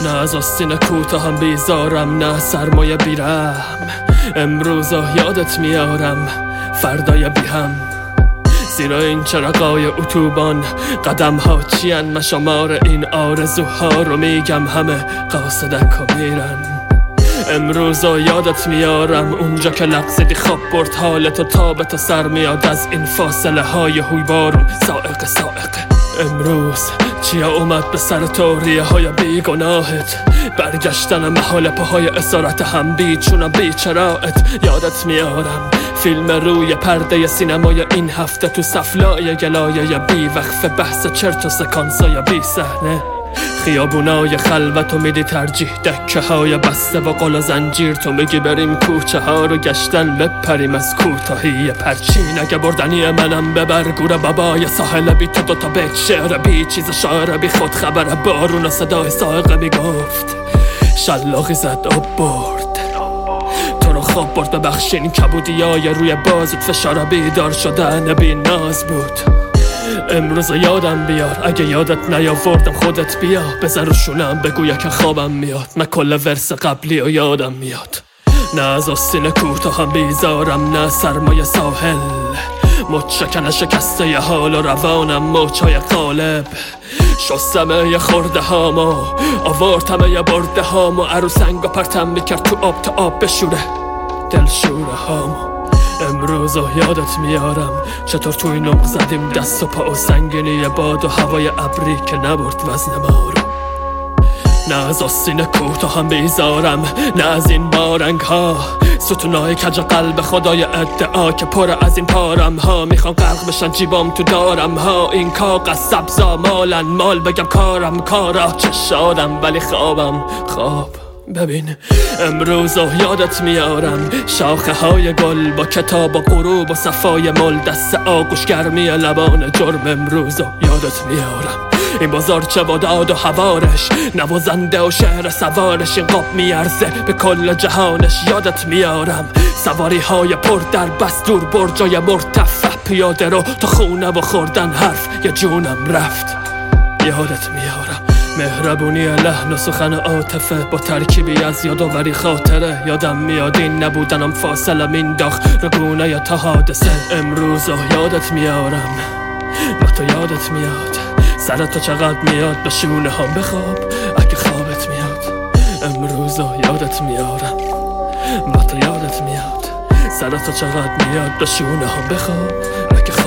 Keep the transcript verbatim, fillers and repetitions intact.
نه از آستین کوتاه هم بیزارم، نه سرمایه بیرم. امروز یادت میارم، فردای بی هم. زیرا این چراغای اتوبان قدم ها چین، من شمار این آرزوها رو میگم، همه قاصدک ها میرن. امروز یادت میارم اونجا که لغزیدی خواب برد حالتو، تابتو سر میاد از این فاصله های هوی بارون سائق سائق. امروز چیا اومد به سر تو، ریه های بیگناهت، برگشتن محال پاهای اسارت هم بیچون بیچرایت. یادت میارم فیلم روی پرده سینمای این هفته، تو سفلای گلایه بی وقف بحث چرت و سکانسای بی صحنه. خیابونای خلوت و میدی ترجیح دکه های بسته و قل و زنجیر، تو میگی بریم کوچه ها رو گشتن بپریم از کوتاهی پرچین. اگه بردنی منم ببر گور بابای ساحل بی تو، دوتا بیت شعر بی چیز شاعر بی خود خبر بارون و صدای سائقه میگفت شلاقی زد آب برد تو رو خواب برد. ببخشین کبودیای روی بازت، فشار بیدار شدن بی ناز بود. امروز یادم بیار، اگه یادت نیاوردم خودت بیا، بذار رو شونم بگویا که خوابم میاد، من کل ورس قبلی و یادم میاد. نه از آستین کوتاه هم بیزارم، نه سرمایه ساحل، متشکن شکسته ی حال و روانم موچای قالب. شستمه ی خورده هامو، آوردمه ی برده هامو، عروسنگ و پرتم میکرد تو آب تا آب بشوره دل شوره هامو. امروز یادت میارم چطور توی نق زدیم دست و پا و سنگینی باد و هوای ابری که نبرد وزن ما رو. نه از آستین کوتاه هم بیزارم، نه از این بارنگ ها، ستونای کج قلب خدای ادعا که پر از این پارم ها. میخوام غرق بشن جیبام تو دارم ها، این کاغذ سبزا مالن مال، بگم کارم کارا چه شادم ولی خوابم خواب. ببین امروز یادت میارم شاخه های گل با کتاب و غروب و صفای مل، دست آغوش گرمی لبان جرم. امروز یادت میارم این بازار چه و داد و هوارش، نوازنده و شهر سوارش، این قاب میارزه به کل جهانش. یادت میارم سواری های پر در بس دور برجای مرتفع، پیاده رو تا خونه و خوردن حرف یه جونم رفت. یادت میارم مهربونی لحن و سخن عاطفه با ترکیبی از یادآوری خاطره. یادم میاد این نبودنم فاصله مینداخت رو گونه یا تا حادثه. امروز یادت میارم و تو یادت میاد، سرتو چقدر میاد به شونه هم بخواب اگه خوابت میاد. امروز یادت میارم و تو یادت میاد، سرتو چقدر میاد به شونه هم بخواب اگه خوابت